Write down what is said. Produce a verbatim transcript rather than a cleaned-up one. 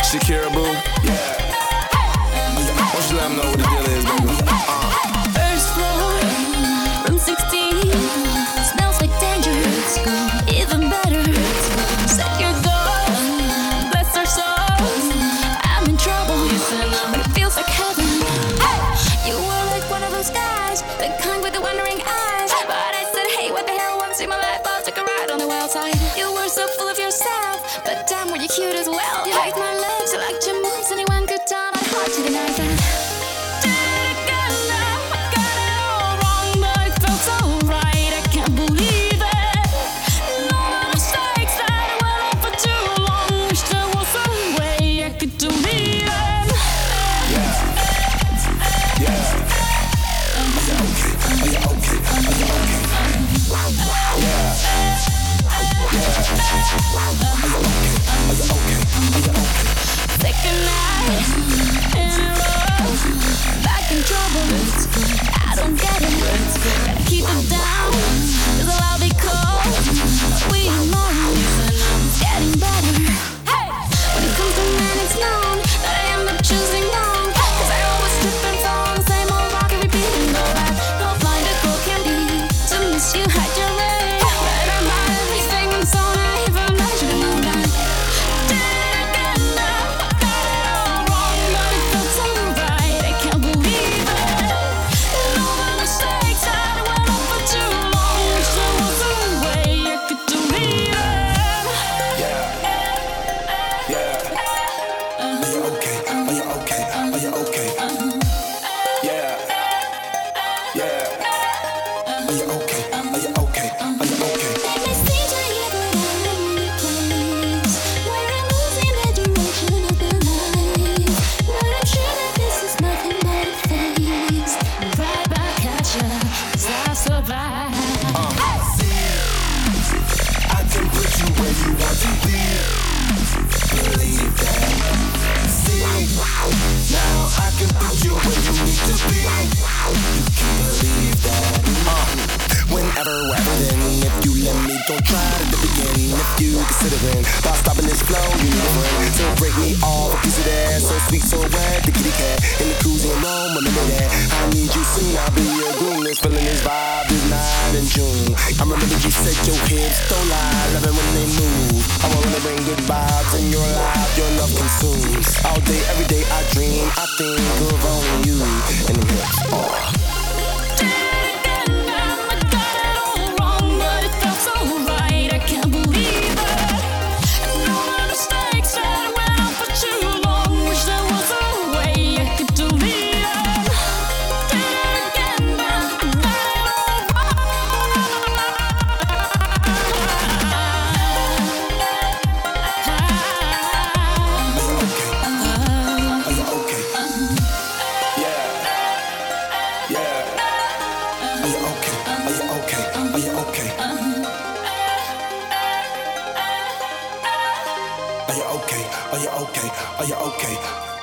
Shakira, boo. Yeah. Why don't you let them know what the deal is, baby? Uh. First floor, room sixteen. Smells like danger. Even better. Set your goals. Bless our souls. I'm in trouble, but it feels like heaven. Hey! You were like one of those guys, the kind with the wondering eyes. But I said, hey, what the hell? Once in my life, I'll take a ride on the wild side. You were so full of yourself, but damn, were you cute as well. You liked my legs, you liked your moves. Anyone could tell I'd hard to deny that. Second night in love, back in trouble. I don't get it. Gotta keep it down, 'cause I'll be cold. We know it's getting better. Hey, when it comes to men, it's known that I end up choosing wrong, 'cause I always trip and fall on the same old rock and repeat and go back. No blind a girl can be to miss you, hide your ray. But I'm not everything, I'm so naive. I'm not sure to know that. Don't try to begin if you considering by stopping this flow, you need a friend to break me off a piece of that so sweet, so wet. The kitty cat in the cruising room, remember that I need you soon. I'll be your groomless, feeling this vibe this night in June. I remember you said your hips don't lie, loving when they move. I wanna bring good vibes in your life, your love consumes. All day, every day I dream, I think of only you and the hips. Oh. Are you okay? Are you okay? Are you okay?